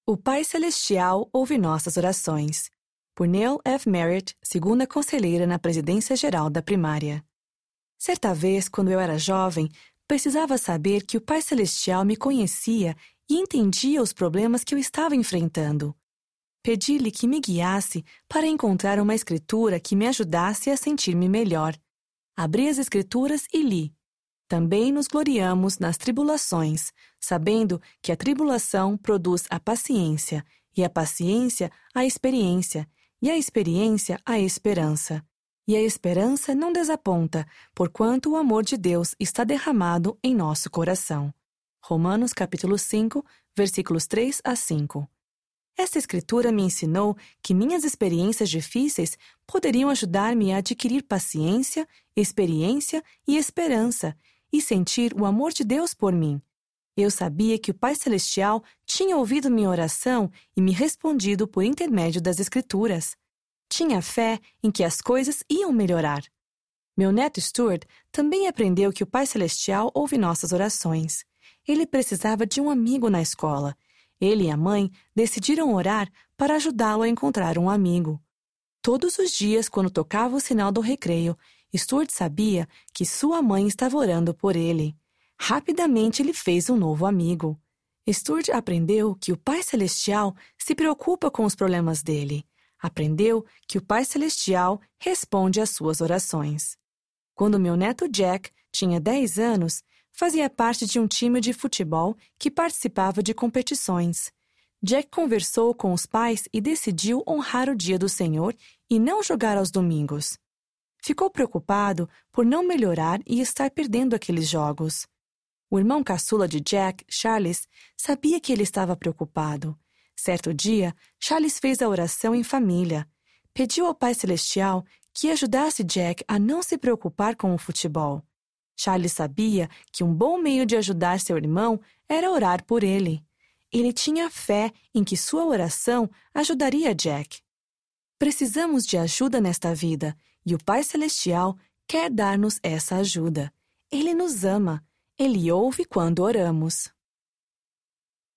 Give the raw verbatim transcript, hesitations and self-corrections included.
O Pai Celestial ouve nossas orações. Por Neil F. Merritt, segunda conselheira na presidência geral da primária. Certa vez, quando eu era jovem, precisava saber que o Pai Celestial me conhecia e entendia os problemas que eu estava enfrentando. Pedi-lhe que me guiasse para encontrar uma escritura que me ajudasse a sentir-me melhor. Abri as escrituras e li. Também nos gloriamos nas tribulações, sabendo que a tribulação produz a paciência, e a paciência a experiência, e a experiência a esperança. E a esperança não desaponta, porquanto o amor de Deus está derramado em nosso coração. Romanos capítulo cinco, versículos três a cinco. Esta escritura me ensinou que minhas experiências difíceis poderiam ajudar-me a adquirir paciência, experiência e esperança, e sentir o amor de Deus por mim. Eu sabia que o Pai Celestial tinha ouvido minha oração e me respondido por intermédio das Escrituras. Tinha fé em que as coisas iam melhorar. Meu neto Stuart também aprendeu que o Pai Celestial ouve nossas orações. Ele precisava de um amigo na escola. Ele e a mãe decidiram orar para ajudá-lo a encontrar um amigo. Todos os dias, quando tocava o sinal do recreio, Stuart sabia que sua mãe estava orando por ele. Rapidamente ele fez um novo amigo. Stuart aprendeu que o Pai Celestial se preocupa com os problemas dele. Aprendeu que o Pai Celestial responde às suas orações. Quando meu neto Jack tinha dez anos, fazia parte de um time de futebol que participava de competições. Jack conversou com os pais e decidiu honrar o dia do Senhor e não jogar aos domingos. Ficou preocupado por não melhorar e estar perdendo aqueles jogos. O irmão caçula de Jack, Charles, sabia que ele estava preocupado. Certo dia, Charles fez a oração em família. Pediu ao Pai Celestial que ajudasse Jack a não se preocupar com o futebol. Charles sabia que um bom meio de ajudar seu irmão era orar por ele. Ele tinha fé em que sua oração ajudaria Jack. Precisamos de ajuda nesta vida, e o Pai Celestial quer dar-nos essa ajuda. Ele nos ama. Ele ouve quando oramos.